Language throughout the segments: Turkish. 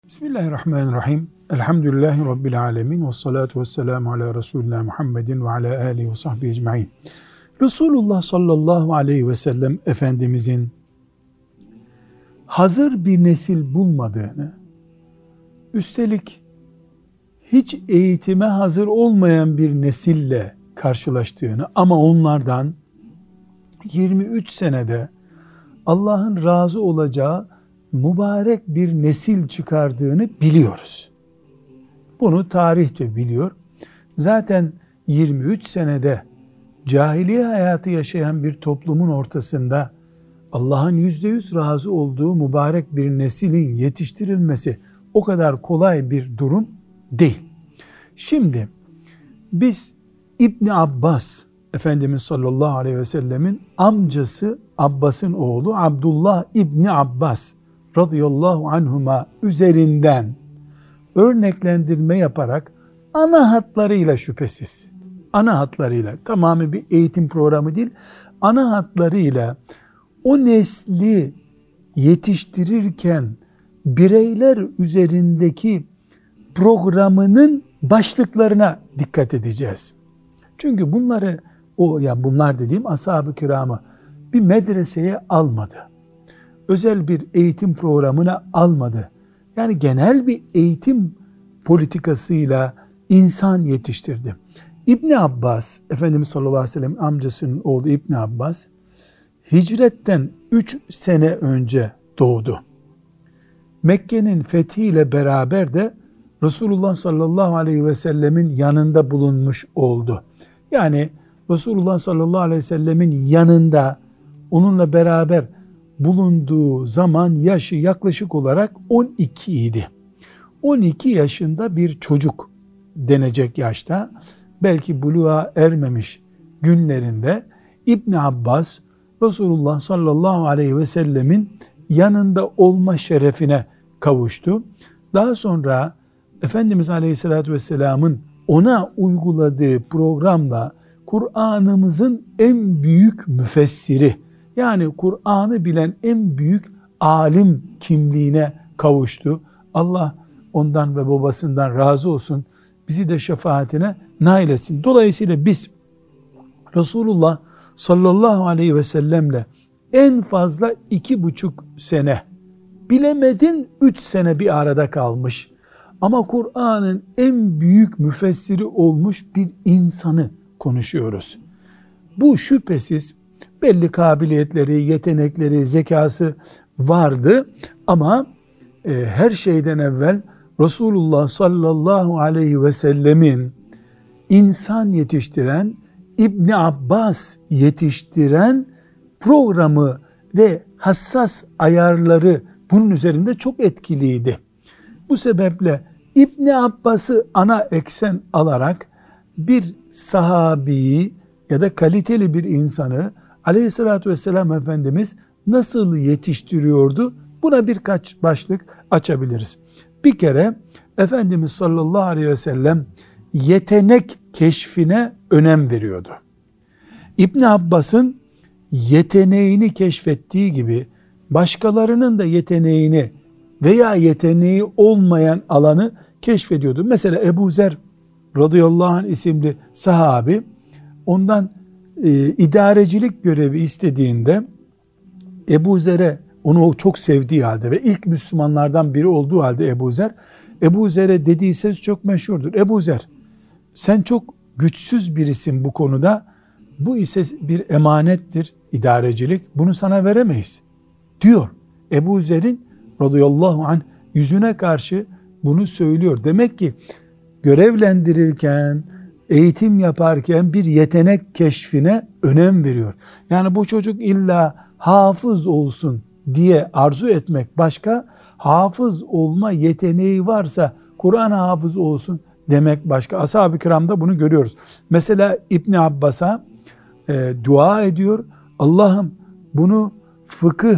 Bismillahirrahmanirrahim. Elhamdülillahi Rabbil alemin. Vessalatu vesselamu ala Resulina Muhammedin ve ala alihi ve sahbihi ecma'in. Resulullah sallallahu aleyhi ve sellem Efendimizin hazır bir nesil bulmadığını, üstelik hiç eğitime hazır olmayan bir nesille karşılaştığını ama onlardan 23 senede Allah'ın razı olacağı mübarek bir nesil çıkardığını biliyoruz. Bunu tarih de biliyor. Zaten 23 senede cahiliye hayatı yaşayan bir toplumun ortasında Allah'ın %100 razı olduğu mübarek bir neslin yetiştirilmesi o kadar kolay bir durum değil. Şimdi biz İbni Abbas, Efendimiz sallallahu aleyhi ve sellemin amcası Abbas'ın oğlu Abdullah İbni Abbas radıyallahu anhuma üzerinden örneklendirme yaparak ana hatlarıyla şüphesiz, ana hatlarıyla, tamamı bir eğitim programı değil, ana hatlarıyla o nesli yetiştirirken bireyler üzerindeki programının başlıklarına dikkat edeceğiz. Çünkü bunları, bunlar dediğim ashab-ı kiramı bir medreseye almadı. Özel bir eğitim programına almadı. Yani genel bir eğitim politikasıyla insan yetiştirdi. İbni Abbas, Efendimiz sallallahu aleyhi ve sellem amcasının oğlu İbni Abbas, hicretten 3 sene önce doğdu. Mekke'nin fethiyle beraber de Resulullah sallallahu aleyhi ve sellemin yanında bulunmuş oldu. Yani Resulullah sallallahu aleyhi ve sellemin yanında onunla beraber bulunduğu zaman yaşı yaklaşık olarak 12 idi. 12 yaşında bir çocuk denecek yaşta, belki buluğa ermemiş günlerinde İbni Abbas Resulullah sallallahu aleyhi ve sellemin yanında olma şerefine kavuştu. Daha sonra Efendimiz aleyhissalatü vesselamın ona uyguladığı programla Kur'an'ımızın en büyük müfessiri, yani Kur'an'ı bilen en büyük alim kimliğine kavuştu. Allah ondan ve babasından razı olsun. Bizi de şefaatine nail etsin. Dolayısıyla biz Resulullah sallallahu aleyhi ve sellemle en fazla 2,5 sene, bilemedin 3 sene bir arada kalmış. Ama Kur'an'ın en büyük müfessiri olmuş bir insanı konuşuyoruz. Bu şüphesiz belli kabiliyetleri, yetenekleri, zekası vardı ama her şeyden evvel Resulullah sallallahu aleyhi ve sellemin insan yetiştiren, İbni Abbas yetiştiren programı ve hassas ayarları bunun üzerinde çok etkiliydi. Bu sebeple İbni Abbas'ı ana eksen alarak bir sahabiyi ya da kaliteli bir insanı Aleyhissalatü vesselam Efendimiz nasıl yetiştiriyordu? Buna birkaç başlık açabiliriz. Bir kere Efendimiz sallallahu aleyhi ve sellem yetenek keşfine önem veriyordu. İbn Abbas'ın yeteneğini keşfettiği gibi başkalarının da yeteneğini veya yeteneği olmayan alanı keşfediyordu. Mesela Ebu Zer radıyallahu anh isimli sahabi ondan idarecilik görevi istediğinde Ebu Zer'e, onu çok sevdiği halde ve ilk Müslümanlardan biri olduğu halde Ebu Zer'e dediği söz çok meşhurdur. Ebu Zer, sen çok güçsüz birisin bu konuda, bu ise bir emanettir, idarecilik, bunu sana veremeyiz diyor. Ebu Zer'in radıyallahu anh yüzüne karşı bunu söylüyor. Demek ki görevlendirirken, eğitim yaparken bir yetenek keşfine önem veriyor. Yani bu çocuk illa hafız olsun diye arzu etmek başka, hafız olma yeteneği varsa Kur'an hafız olsun demek başka. Ashab-ı kiramda bunu görüyoruz. Mesela İbni Abbas'a dua ediyor. Allah'ım bunu fıkıh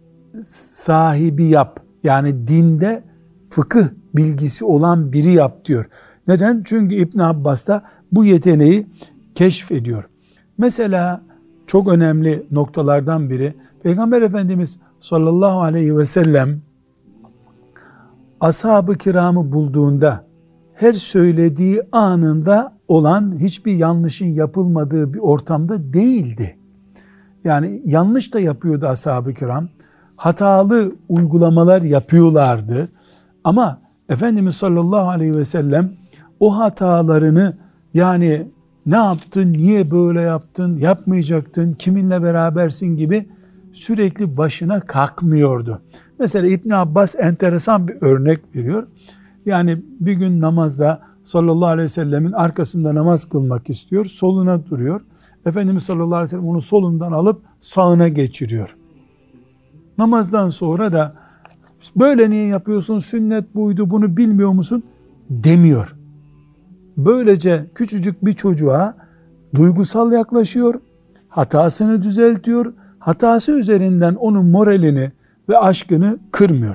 sahibi yap. Yani dinde fıkıh bilgisi olan biri yap diyor. Neden? Çünkü İbn Abbas da bu yeteneği keşfediyor. Mesela çok önemli noktalardan biri, Peygamber Efendimiz sallallahu aleyhi ve sellem ashab-ı kiramı bulduğunda her söylediği anında olan, hiçbir yanlışın yapılmadığı bir ortamda değildi. Yani yanlış da yapıyordu ashab-ı kiram. Hatalı uygulamalar yapıyorlardı. Ama Efendimiz sallallahu aleyhi ve sellem o hatalarını, yani ne yaptın, niye böyle yaptın, yapmayacaktın, kiminle berabersin gibi sürekli başına kalkmıyordu. Mesela İbn Abbas enteresan bir örnek veriyor. Yani bir gün namazda sallallahu aleyhi ve sellemin arkasında namaz kılmak istiyor. Soluna duruyor. Efendimiz sallallahu aleyhi ve sellem onu solundan alıp sağına geçiriyor. Namazdan sonra da böyle niye yapıyorsun, sünnet buydu, bunu bilmiyor musun demiyor. Böylece küçücük bir çocuğa duygusal yaklaşıyor, hatasını düzeltiyor, hatası üzerinden onun moralini ve aşkını kırmıyor.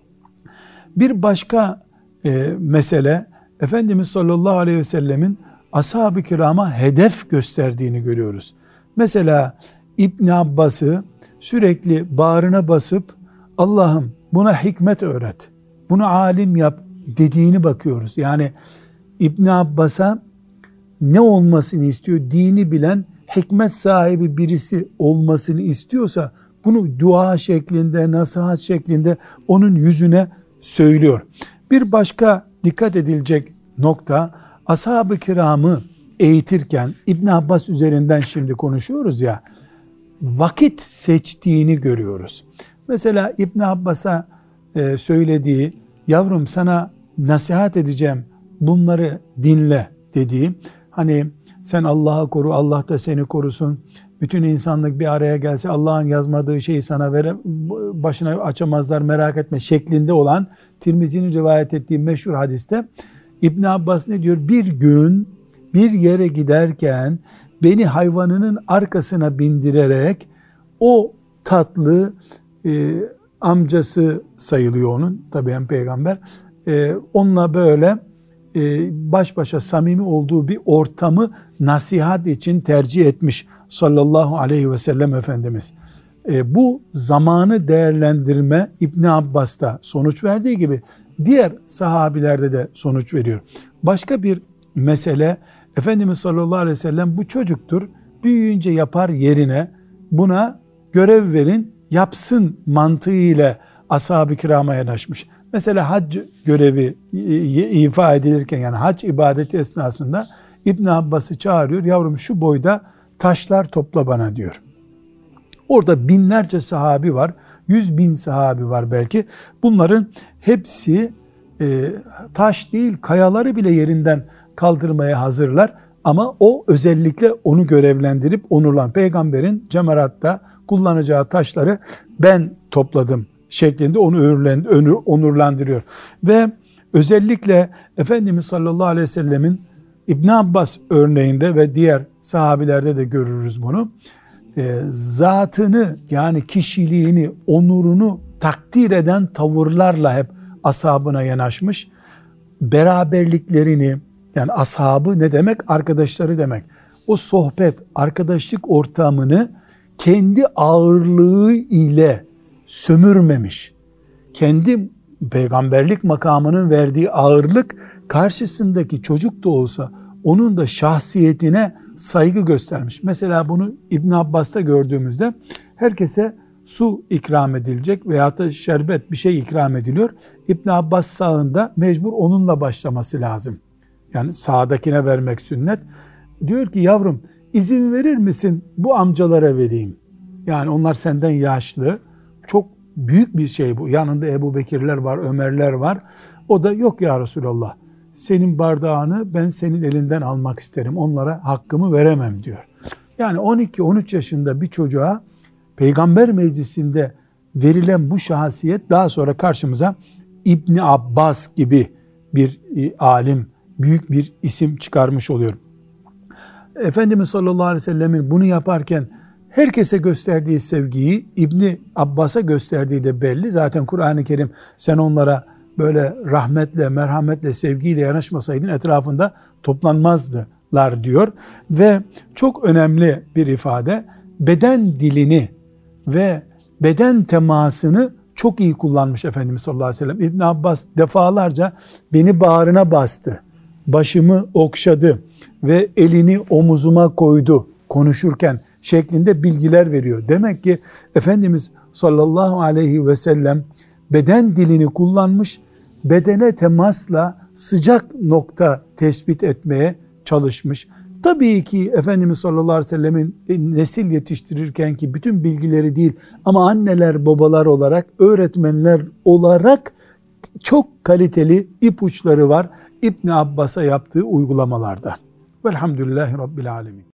Bir başka mesele, Efendimiz sallallahu aleyhi ve sellemin ashab-ı kirama hedef gösterdiğini görüyoruz. Mesela İbn Abbas'ı sürekli bağrına basıp Allah'ım buna hikmet öğret, bunu alim yap dediğini bakıyoruz. Yani İbn Abbas'a ne olmasını istiyor? Dini bilen, hikmet sahibi birisi olmasını istiyorsa bunu dua şeklinde, nasihat şeklinde onun yüzüne söylüyor. Bir başka dikkat edilecek nokta, ashab-ı kiramı eğitirken İbn Abbas üzerinden şimdi konuşuyoruz ya, vakit seçtiğini görüyoruz. Mesela İbn Abbas'a söylediği, yavrum sana nasihat edeceğim, bunları dinle dediği, hani sen Allah'ı koru, Allah da seni korusun, bütün insanlık bir araya gelse Allah'ın yazmadığı şeyi sana başına açamazlar, merak etme şeklinde olan Tirmizi'nin rivayet ettiği meşhur hadiste İbn Abbas ne diyor? Bir gün bir yere giderken beni hayvanının arkasına bindirerek o tatlı amcası sayılıyor onun, tabii hem peygamber, onunla böyle baş başa samimi olduğu bir ortamı nasihat için tercih etmiş sallallahu aleyhi ve sellem Efendimiz. Bu zamanı değerlendirme İbn Abbas'ta sonuç verdiği gibi diğer sahabilerde de sonuç veriyor. Başka bir mesele, Efendimiz sallallahu aleyhi ve sellem bu çocuktur, büyüyünce yapar yerine buna görev verin, yapsın mantığıyla ashab-ı kirama yanaşmış. Mesela hac görevi ifa edilirken, yani hac ibadeti esnasında İbn Abbas'ı çağırıyor. Yavrum şu boyda taşlar topla bana diyor. Orada binlerce sahabi var. 100.000 sahabi var belki. Bunların hepsi taş değil, kayaları bile yerinden kaldırmaya hazırlar. Ama o özellikle onu görevlendirip onurlan, peygamberin cemaratta kullanacağı taşları ben topladım şeklinde onu onurlandırıyor. Ve özellikle Efendimiz sallallahu aleyhi ve sellemin İbn Abbas örneğinde ve diğer sahabilerde de görürüz bunu. Zatını, yani kişiliğini, onurunu takdir eden tavırlarla hep ashabına yanaşmış. Beraberliklerini, yani ashabı ne demek? Arkadaşları demek. O sohbet, arkadaşlık ortamını kendi ağırlığı ile sömürmemiş. Kendi peygamberlik makamının verdiği ağırlık karşısındaki çocuk da olsa onun da şahsiyetine saygı göstermiş. Mesela bunu İbn Abbas'ta gördüğümüzde herkese su ikram edilecek veyahut da şerbet bir şey ikram ediliyor. İbn Abbas sağında, mecbur onunla başlaması lazım. Yani sağdakine vermek sünnet. Diyor ki yavrum izin verir misin bu amcalara vereyim. Yani onlar senden yaşlı. Çok büyük bir şey bu. Yanında Ebu Bekirler var, Ömerler var. O da yok ya Resulallah. Senin bardağını ben senin elinden almak isterim. Onlara hakkımı veremem diyor. Yani 12-13 yaşında bir çocuğa peygamber meclisinde verilen bu şahsiyet daha sonra karşımıza İbni Abbas gibi bir alim, büyük bir isim çıkarmış oluyor. Efendimiz sallallahu aleyhi ve sellemin bunu yaparken herkese gösterdiği sevgiyi İbni Abbas'a gösterdiği de belli. Zaten Kur'an-ı Kerim sen onlara böyle rahmetle, merhametle, sevgiyle yanaşmasaydın etrafında toplanmazdılar diyor. Ve çok önemli bir ifade, beden dilini ve beden temasını çok iyi kullanmış Efendimiz sallallahu aleyhi ve sellem. İbn Abbas defalarca beni bağrına bastı, başımı okşadı ve elini omuzuma koydu konuşurken şeklinde bilgiler veriyor. Demek ki Efendimiz sallallahu aleyhi ve sellem beden dilini kullanmış, bedene temasla sıcak nokta tespit etmeye çalışmış. Tabii ki Efendimiz sallallahu aleyhi ve sellemin nesil yetiştirirken ki bütün bilgileri değil ama anneler, babalar olarak, öğretmenler olarak çok kaliteli ipuçları var İbn Abbas'a yaptığı uygulamalarda. Velhamdülillahi Rabbil Alemin.